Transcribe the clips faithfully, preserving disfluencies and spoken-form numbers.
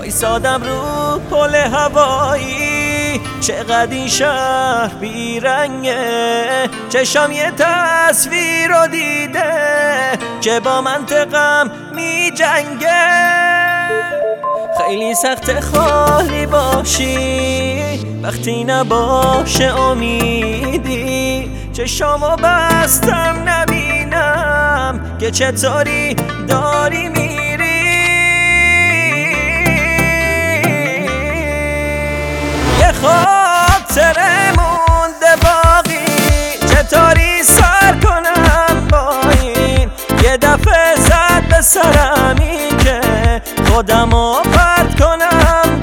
وایسادم رو پل هوایی، چقدر این شهر بیرنگه. چشام یه تصویر رو دیده که با منطقم می جنگه. خیلی سخت خالی باشی وقتی نباشه امیدی. چشامو بستم نبینم که چطوری داری میری. یه خاطره مونده باقی، چطوری سر کنم با این. یه دفعه زد به سرم این که خودمو پرت کنم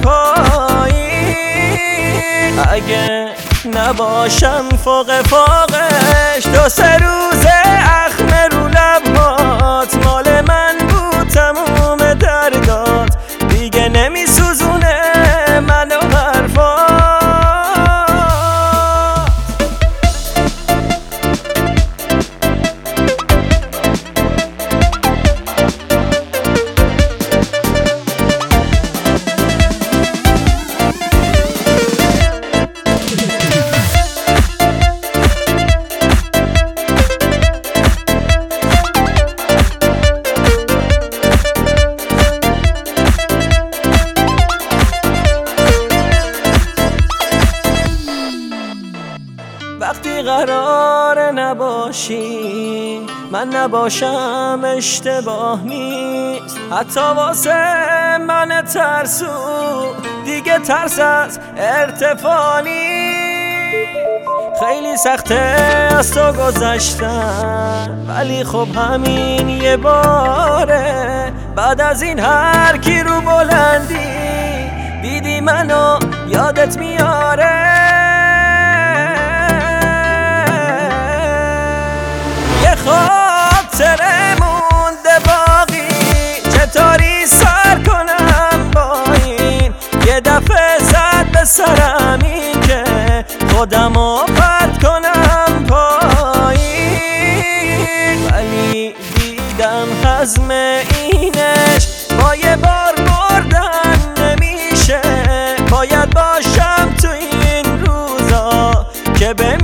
پایین. اگه نباشم فوق فوقش دو سه روزه اخم رو لبات مال من بود تموم دردات دیگه نمی سوزونه منو حرفات. وقتی قرار نباشی من نباشم اشتباه نیست، حتی واسه من ترسو دیگه ترس از ارتفاع نیست. خیلی سخته از تو گذشتم ولی خب همین یه باره. بعد از این هر کی رو بلندی دیدی منو یادت میاره. خاطره مونده باقی، چطوری سر کنم با این. یه دفعه زد به سرم این که خودمو پرت کنم پایین. ولی دیدم حزم اینش با یه بار بردن نمیشه. باید باشم تو این روزا که به